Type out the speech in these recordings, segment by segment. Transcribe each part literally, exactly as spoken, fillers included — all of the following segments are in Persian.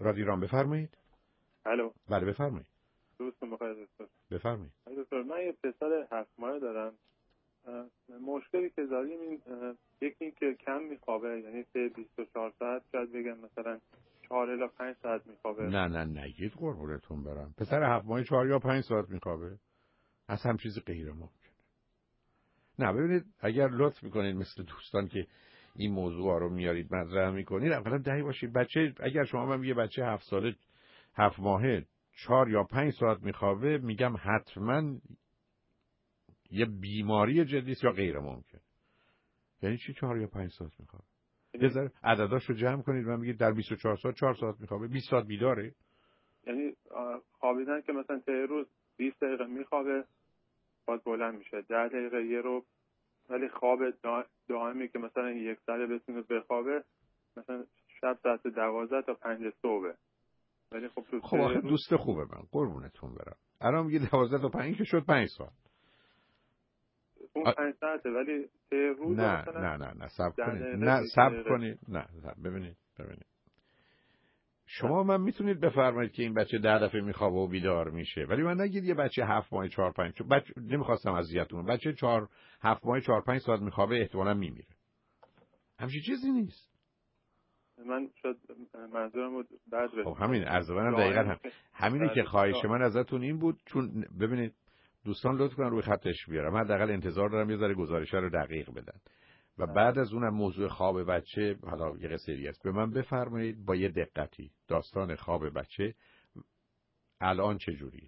رادیو ایران بفرمایید. الو. بله بفرمایید. دوستم بخیر دکتر. بفرمایید. دکتر من یه پسر هفت ماهه دارم. مشکلی که داریم این یکی این که کم میخوابه، یعنی سه بیست و چهار ساعت شاید بگم مثلا چهار الی پنج ساعت میخوابه. نه نه نگید قربونتون برم. پسر هفت ماهه چهار یا پنج ساعت میخوابه. از هم چیزی غیر ممکنه. نه ببینید اگر لطف میکنید مثل دوستان که این موضوع رو میارید مطرح میکنید اولا دقیق باشید. بچه اگر شما من یه بچه هفت ساله هفت ماهه چهار یا پنج ساعت میخوابه میگم حتما یه بیماری جدی است یا غیر ممکن. یعنی چی چهار یا پنج ساعت میخوابه؟ یه ذره عدداشو جمع کنید و میگید در بیست و چهار ساعت چهار ساعت میخوابه، بیست ساعت بیداره. یعنی خوابیدن که مثلا طی روز بیست دقیقه میخوابه باز بلند میشه ده دقیقه یه رو، ولی خواب دائمی که مثلا یک ساعت بتونه بخوابه مثلا شب ساعت دوازده تا پنج صبح. ولی خب تو خب آخه دوست خوبه من قربونتون برم. الان میگه دوازده تا پنج که شد پنج ساعت. اون پنج ساعته ولی طی روز نه نه نه نه صبر کنید. نه صبر کنید. نه ببینید ببینید. شما من میتونید بفرمایید که این بچه ده دفعه میخوابه و بیدار میشه، ولی من نگید یه بچه هفت ماه چهار پنج چون بچه نمیخواستم اذیتتون. بچه چهار هفت ماه چهار پنج ساعت میخوابه احتمالاً میمیره. همچین چیزی نیست. من شد منظورم بود بعد خب همین عرض منم دقیقاً هم. همینه که خواهش من ازتون این بود، چون ببینید دوستان لطف کنن روی خطش بیارم. من حداقل انتظار دارم یه ذره گزارش رو دقیق بدن. و بعد از اونم موضوع خواب بچه حالا یه قصه‌ای است. به من بفرمایید با یه دقتی داستان خواب بچه الان چه جوریه؟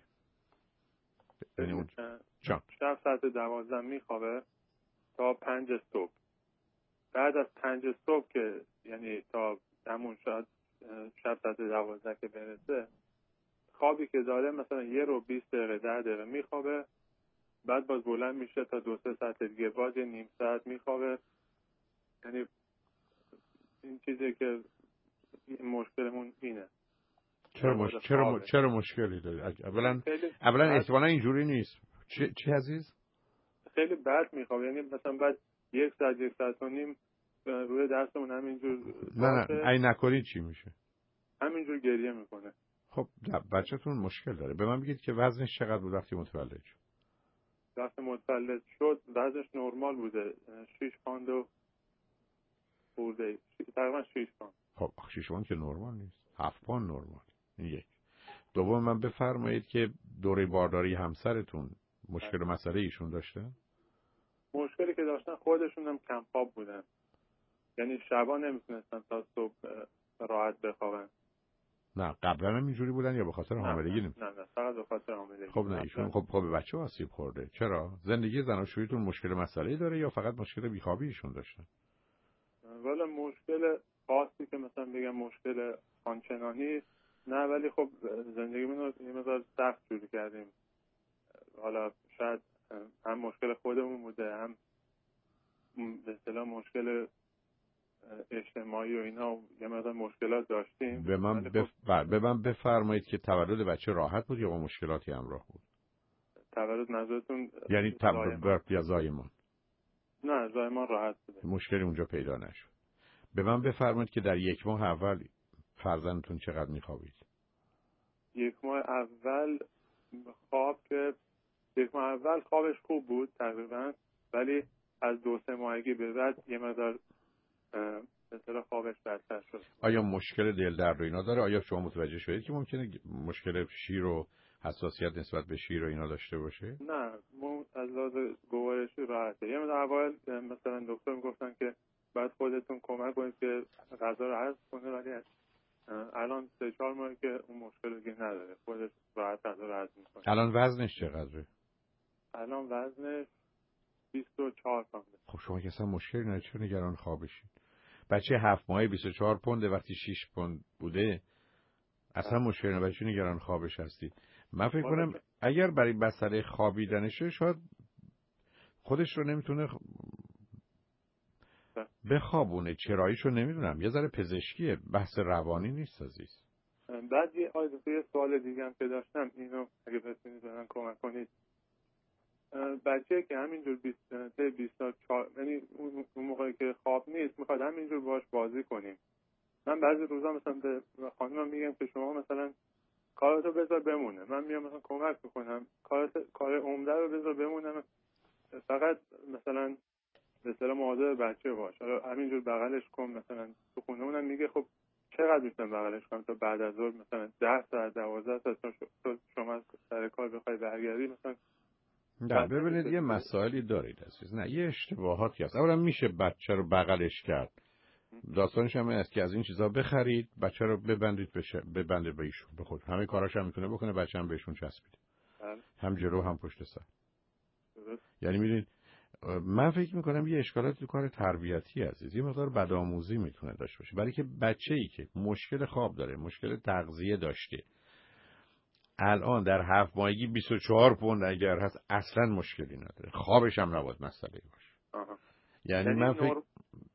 یعنی اون شب ساعت دوازده میخوابه تا پنج صبح. بعد از پنج صبح که یعنی تا همون شاید شب ساعت دوازده که برسه خوابی که داره مثلا یه رو بیست دقیقه ده دقیقه میخوابه، بعد باز بلند میشه تا دو سه ساعت دیگه باز یه نیم ساعت میخوابه. یعنی این چیزی که این مشکلمون اینه. چرا مش... چرا م... چرا مشکلی داری؟ اولا اولا احتمالاً اینجوری نیست. چی چی عزیز؟ خیلی بد میخوابه، یعنی مثلا بعد یک ساعت یک ساعت و نیم روی دستمون همینجور نه نه ای نکنید چی میشه؟ همینجور گریه میکنه. خب بچه‌تون مشکل داره. به من بگید که وزنش چقدر بود وقتی متولد شد؟ وقتی متولد شد وزنش نرمال بوده، شش پوند و خورده، تقریبا شش پوند. خب شش پوند که نرمال نیست، هفت پوند نرمال. این یک. دوم من بفرمایید که دوره بارداری همسرتون مشکل و مسئله ایشون داشته؟ مشکلی که داشتن خودشون هم کم خواب بودن، یعنی شبا نمیتونستن تا صبح راحت بخوابن. نه قبلا هم اینجوری بودن یا به خاطر حاملگی؟ نه نه نه فقط به خاطر حاملگی. خب نه ایشون خب خب به بچه آسیب خورده. چرا؟ زندگی زناشوییتون مشکل مسئله داره یا فقط مشکل بیخوابی ایشون داشتن؟ والا مشکل خاصی که مثلا بگم مشکل آنچنانی نه، ولی خب زندگیمون رو یه مقدار سخت شروع کردیم. حالا شاید هم مشکل خودمون بوده، هم به اصطلاح مشکل اجتماعی و اینا یه مقدار مشکلات داشتیم. به من بف... خب... به من بفرمایید که تولد بچه راحت بود یا با مشکلاتی همراه بود؟ تولد منظورتون یعنی تولد یا زایمان؟ نه زایمان راحت بود. مشکلی اونجا پیدا نشد. به من بفرمایید که در یک ماه اول فرزندتون چقدر میخوابید؟ یک ماه اول خواب که یک ماه اول خوابش خوب بود تقریبا، ولی از دو سه ماهگی به بعد یه مقدار مثلا خوابش بدتر شد. آیا مشکل دل درد و اینا داره؟ آیا شما متوجه شدید که ممکنه مشکل شیر و حساسیت نسبت به شیر و اینا داشته باشه؟ نه مو از لحاظ گوارشی راحته. یه مقدار اول مثلا دکتر میگفتن که بعد خودتون کمک کنید که غذا رو هضم کنه، ولی الان سه چهار ماه که اون مشکل دیگه نداره، خودش راحت غذا رو هضم میکنه. الان وزنش چقدره؟ الان وزنش بیست و چهار پونده. خب شما که اصلا مشکلی نداره، چرا نگران خوابشین؟ بچه هفت ماهه بیست و چهار پونده وقتی شش پوند بوده اصلا مشکلی نداره، چرا نگران خوابش هستید؟ من فکر کنم اگر برای مسئله خوابیدنشه شاید خودش رو نمیتونه بخوابونه، چراییشو نمیدونم، یه ذره پزشکیه، بحث روانی نیست عزیز. بعد یه یه سوال دیگه هم که داشتم، اینو اگه بتونید برام کمک کنید. بچه که همینجور بیست بیست و چهار یعنی اون موقعی که خواب نیست میخواد همینجور باش بازی کنیم، من بعضی روزا مثلا به خانمم میگم که شما مثلا کاراتو بذار بمونه، من میام مثلا کمک میکنم، کارت کار عمده رو بذار بمونه، فقط مثلا به اصطلاح مواظب بچه باش، حالا همینجور بغلش کن. مثلا تو خونه اونم میگه خب چقدر میتونم بغلش کنم تا بعد از ظهر مثلا ده ساعت دوازده ساعت تا شما سر کار بخوای برگردی مثلا. نه ببینید یه مسائلی دارید عزیز، نه یه اشتباهاتی هست. اولا میشه بچه رو بغلش کرد، داستانش هم است که از این چیزا بخرید، بچه رو ببندید بشه ببنده به ایشون، به خود همه کاراش هم میتونه بکنه، بچه هم بهشون چسبیده، هم جلو هم پشت سر. یعنی میدونید من فکر میکنم یه اشکالات تو کار تربیتی عزیز، یه مقدار بدآموزی میتونه داشته باشه، برای که بچه‌ای که مشکل خواب داره، مشکل تغذیه داشته، الان در هفت ماهگی بیست و چهار پوند اگر هست اصلا مشکلی نداره، خوابش هم نباید مسئله باشه. آها. یعنی, یعنی من فکر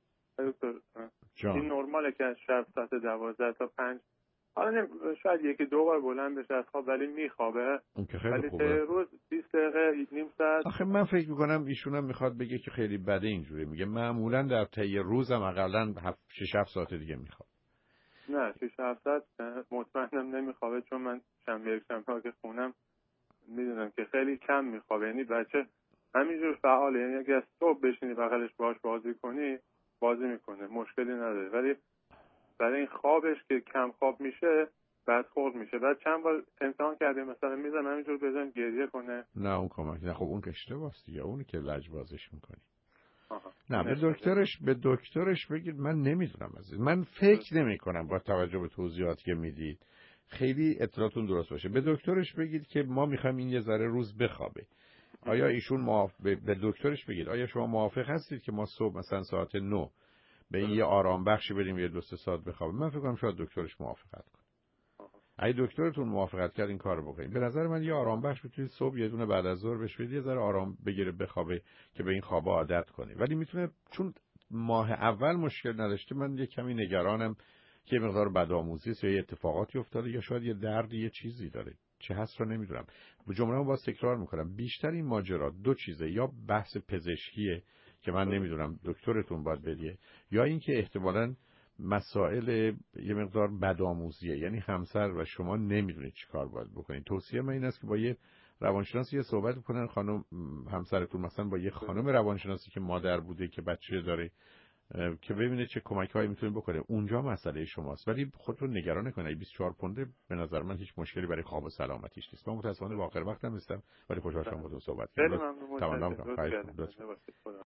جان. این نرماله که از شب ساعت دوازده تا پنج، حالا شاید یکی دو بار بلند بشه از خواب ولی میخوابه، اون که خیلی ولی خوبه. روز بیست دقیقه نیم ساعت. آخه من فکر میکنم ایشون هم میخواد بگه که خیلی بده اینجوری، میگه معمولا در طی روزم حداقل شش هفت ساعت دیگه میخوام. نه شش هفت ساعت مطمئنم نمیخوابه، چون من شنبه یک شنبه که خونم میدونم که خیلی کم میخوابه. یعنی بچه همینجور فعاله، یعنی اگه از صبح بشینی بغلش باهاش بازی کنی بازی میکنه، مشکلی نداره، ولی برای این خوابش که کم خواب میشه بعد خورد میشه. بعد چند بار امتحان کردیم مثلا میذارم همینجور بزنم گریه کنه، نه اون کمک نه. خب اون که اشتباهه دیگه، اونی که لجبازش میکنی. آها. نه به دکترش به دکترش بگید من نمیدونم عزیز، من فکر نمی کنم با توجه به توضیحاتی که میدید خیلی اطلاعاتون درست باشه. به دکترش بگید که ما میخوایم این یه ذره روز بخوابه. آیا ایشون موافق؟ به دکترش بگید آیا شما موافق هستید که ما صبح مثلا ساعت نه به این یه آرام بخشی بریم یه دو سه ساعت بخوابیم؟ من فکر کنم شاید دکترش موافقت کنه. اگه دکترتون موافقت کرد این کارو بکنید. به نظر من یه آرام بخش میتونید صبح یه دونه بعد از ظهر بهش بدید، یه ذره آرام بگیره بخوابه که به این خوابا عادت کنه. ولی میتونه، چون ماه اول مشکل نداشته، من یه کمی نگرانم که یه مقدار بدآموزی است یا یه اتفاقاتی افتاده یا شاید یه دردی یه چیزی داره، چه هست رو نمیدونم. به جمله باز تکرار میکنم بیشتر این ماجرا دو چیزه، یا بحث پزشکیه که من نمیدونم دکترتون باید بدیه، یا اینکه احتمالاً مسائل یه مقدار بدآموزیه، یعنی همسر و شما نمیدونید چی کار باید بکنید. توصیه من این است که با یه روانشناسی یه صحبت بکنن، خانم همسرتون مثلا با یه خانم روانشناسی که مادر بوده که بچه داره که ببینه چه کمک‌هایی میتونه بکنه. اونجا مسئله شماست، ولی خودتون نگران نکنید. بیست و چهار پونده به نظر من هیچ مشکلی برای خواب و سلامتیش نیست. من متأسفانه واخر وقتم نیستم ولی خوشحال شدم باهاتون صحبت کردم. خیلی ممنون. تمام.